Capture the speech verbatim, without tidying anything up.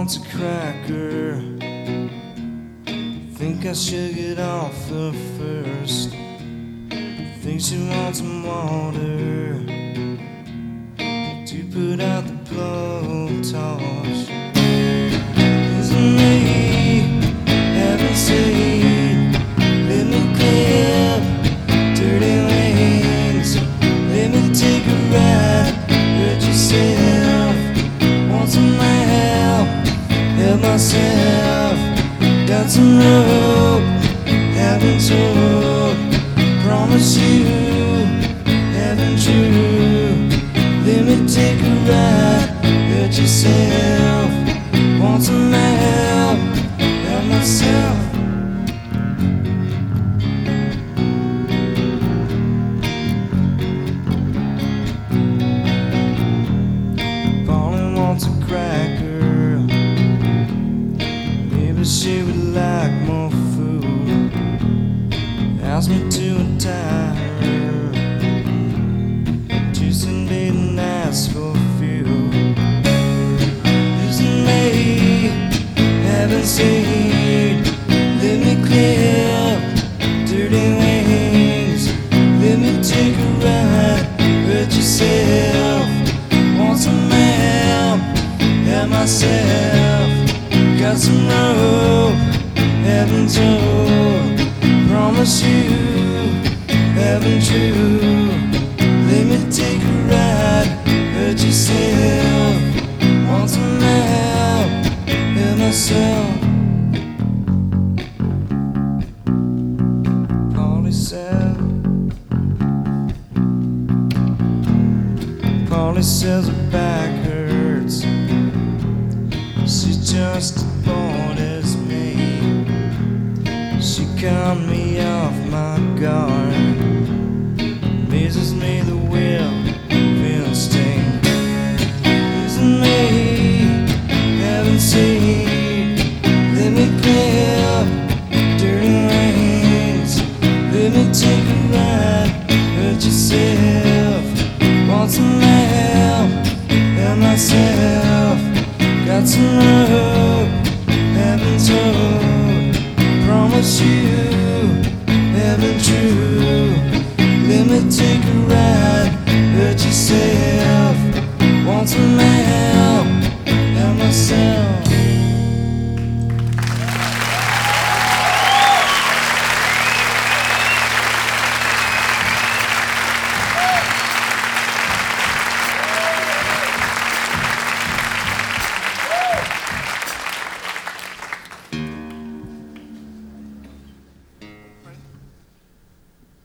wants a cracker. Think I should get off her first. Think she wants some water to put out the blowtorch. Isn't me having said, let me clip dirty wings, let me take a ride. Hurt yourself, want some help, help myself. Got some rope, haven't told. Promise you, haven't true. Let me take a ride, hurt yourself. Want some help, help myself. Pauline wants a cracker. Maybe she would like more food. Ask me to untie her. Tuesday night and ask for fuel. Isn't me haven't seen. Let me clip dirty wings. Let me take a ride. Hurt yourself. Want some help, help myself. Got some rope, haven't told. Promise you, haven't true. Let me take a ride, hurt yourself. Want some help, help myself. Polly said, Polly says her back hurts. She's just as bored as me. She cut me off my guard. Amazes me the will of instinct. Isn't me haven't seen.